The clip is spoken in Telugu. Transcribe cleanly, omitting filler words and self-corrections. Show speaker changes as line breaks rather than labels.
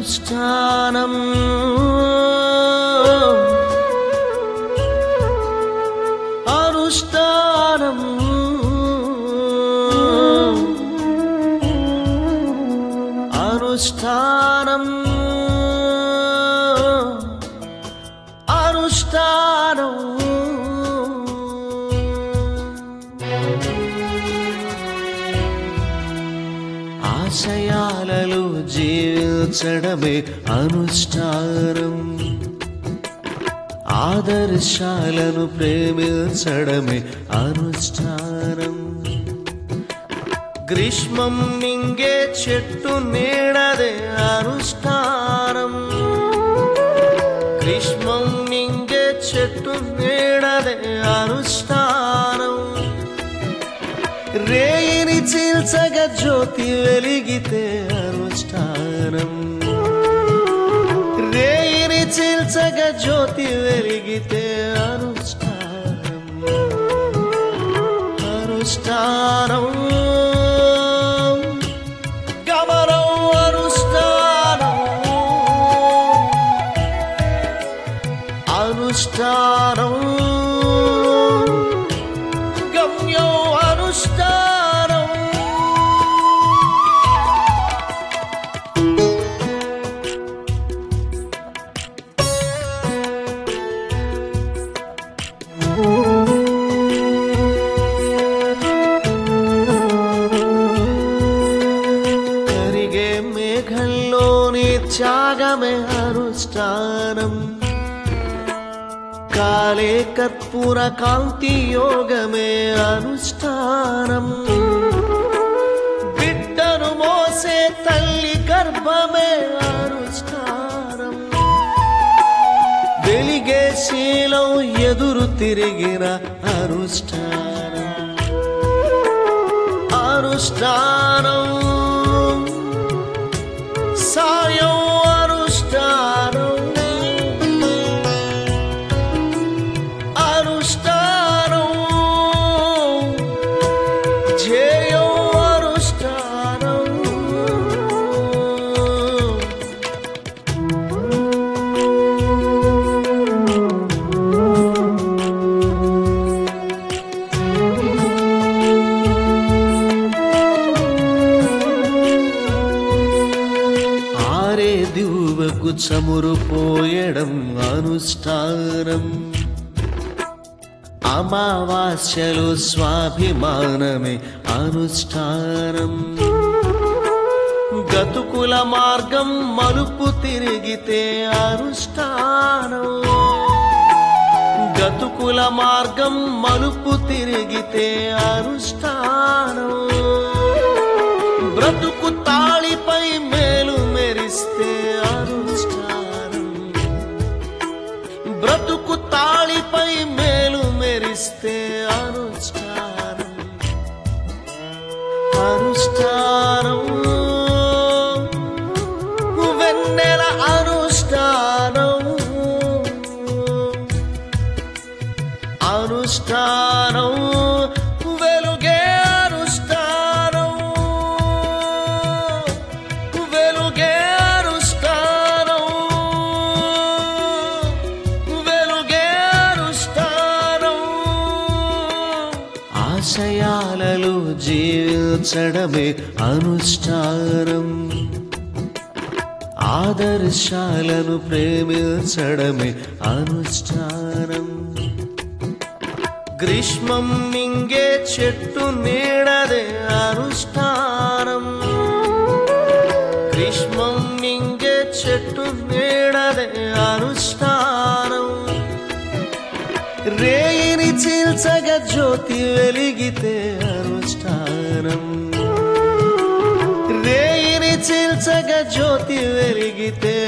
అనుష్ఠానం అనుష్ఠానం అనుష్ఠానం అనుష్ఠానం ఆశయాలలో జీవించడమే అనుష్ఠానం ఆదర్శాలను ప్రేమించడమే అనుష్ఠానం గ్రీష్మం మింగే చెట్టు నీడదే అనుష్ఠానం గ్రీష్మం మింగే చెట్టు నీడదే అనుష్ఠానం రేయిని చీల్చగా జ్యోతి వెలిగితే అనుష్ఠానం రేయిని చీల్చగా జ్యోతి వెలిగితే అనుష్ఠానం అనుష్ఠానం గమనం అనుష్ఠానం అనుష్ఠానం గమ్యం అనుష్ఠానం కరిగే మేఘంలోని త్యాగమే అనుష్ఠానం కాలే కర్పూర కాంతి యోగమే అనుష్ఠానం బిడ్డను మోసే తల్లి గర్భమే అనుష్ఠానం వెలిగే శీలం ఎదురు తిరిగిన అనుష్ఠానం అనుష్ఠానం సాయం అనుష్ఠానం అనుష్ఠానం ధ్యేయం అనుష్ఠానం ఆరే దివ్వకు చమురు పోయడం అనుష్ఠానం అమావాస్యలో స్వాభిమానమే అనుష్ఠానం గతుకుల మార్గం మలుపు తిరిగితే అనుష్ఠానం గతుకుల మార్గం మలుపు తిరిగితే అనుష్ఠానం బ్రతుకు తాళిపై మేలు మెరిస్తే అనుష్ఠానం బ్రతుకు తాళిపై మేలు మెరిస్తే అనుష్ఠానం అనుష్ఠానం వెన్నెల అనుష్ఠానం అనుష్ఠానం వెలుగే అనుష్ఠానం వెలుగే అనుష్ఠానం వెలుగే అనుష్ఠానం ఆశయాలలో జీవించడమే అనుష్ఠానం ఆదర్శాలను ప్రేమించడమే అనుష్ఠానం గ్రీష్మం మింగే చెట్టు నీడదే అనుష్ఠానం గ్రీష్మం మింగే చెట్టు నీడదే అనుష్ఠానం రేయిని చీల్చగా జ్యోతి వెలిగితే అనుష్ఠానం రేయిని చీల్చగా జ్యోతి వెలిగితే